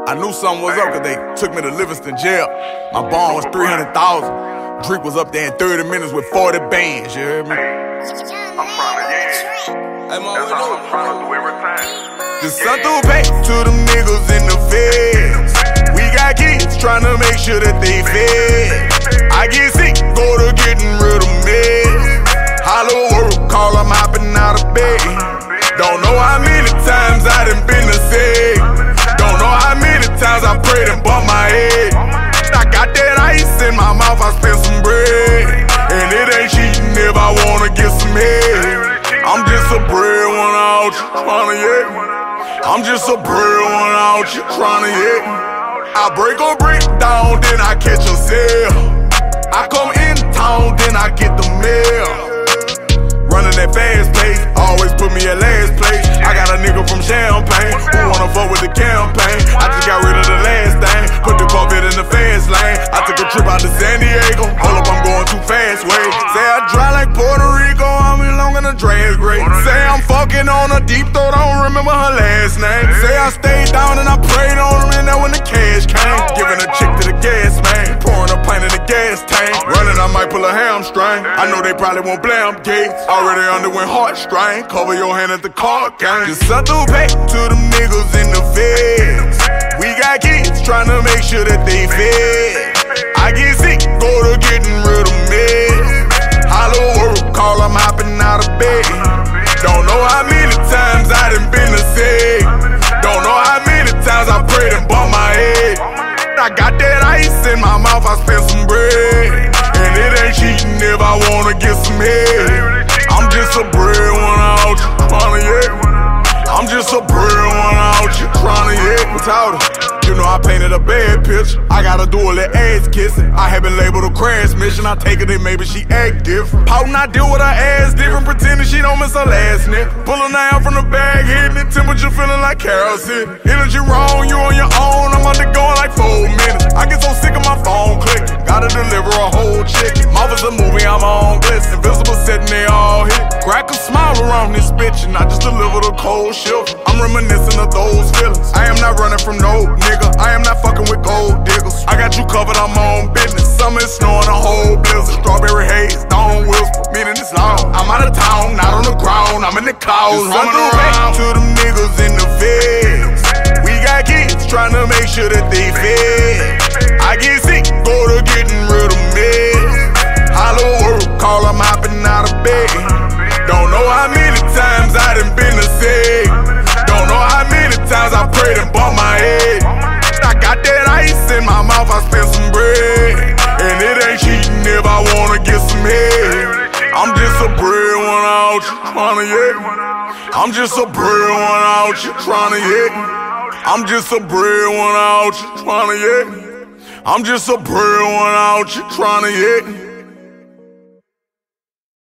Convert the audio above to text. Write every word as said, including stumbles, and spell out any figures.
I knew something was up cause they took me to Livingston jail. My bond was three hundred thousand. Drake was up there in thirty minutes with forty bands, you heard me? I'm trying to, yeah. Hey, man, That's all I'm trying to do every time. Just sent through pay to them niggas in the feds. We got kids trying to make sure that they fed. I get sick, go to getting rid of meds. Hollow work, call them hopping out of bed. Don't know how many times I done been to say. Don't know how many times I prayed and bumped my head. I got that ice in my mouth, I spent some bread. And it ain't cheating if I wanna get some head. I'm just a breadwinner out you tryna get. I'm just a breadwinner out you tryna get. I break or break down, then I catch a sale. I come in town, then I get the mail. Running that fast pace, always put me at last place. I got a nigga from Champagne who wanna fuck with the campaign. I just got rid of the last thing, put the Corvette in the fast lane. I took a trip out to San Diego, hold up, I'm going too fast, wait. Say I dry like Puerto Rico, I'm in long in the drag great. Say I'm fucking on a deep throat, I don't remember her last name. Say I stayed down and I prayed on her, and that when the cash came. Giving a chick to the gas man, pouring a pint in the gas tank. Running, I might pull a hamstring. I know they probably won't blame Gates. Already underwent heartstrain. Cover your hand at the card game. Just sent through pay to them niggas in the feds. We got kids trying to make sure that they fed. I get sick, go to getting rid of meds. Hollow work, call them hopping out of bed. Don't know how many times I done been to say. Don't know how many times I prayed and bumped my head. I got that ice in my mouth, I spent some bread. And it ain't cheating if I wanna get some head. I'm just a breadwinner out you tryna get. I'm just a breadwinner out you tryna get. Without it, you know I painted a bad picture. I gotta do a little ass kissing. I have been labeled a crash mission. I take it in, maybe she act different. Pouting, I deal with her ass different, pretending she don't miss her last nip. Pulling her out from the bag, hitting it, temperature feeling like kerosene. Energy wrong, you on your own. I'm undergoing like four minutes. I get so sick of my phone clicking. Gotta deliver a whole chicken. Mouth is a movie, I'm on bliss. Invisible setting, they all hit. Crack a smile around this bitch, and I just deliver the cold shift. I'm reminiscing of those feelings. I am not running from no nigga. I am not fucking with gold diggers. I got you covered, I'm on business. Summer is snowing, a whole blizzard. Strawberry haze, don't whisper, meaning it's loud. I'm out of town, not on the ground. I'm in the clouds, running around to them niggas in the feds. We got kids trying to make sure that they fed. I get sick, go to getting rid of meds. Hollow work, call them hopping out of bed. Don't know how many times I done been to say. Don't know how many times I prayed and bumped my head. I got that ice in my mouth, I spent some bread. And it ain't cheating if I wanna get some head. I'm just a breadwinner out you tryna get. I'm just a breadwinner out you tryna get. I'm just a breadwinner out you tryna get. I'm just a breadwinner out you tryna get.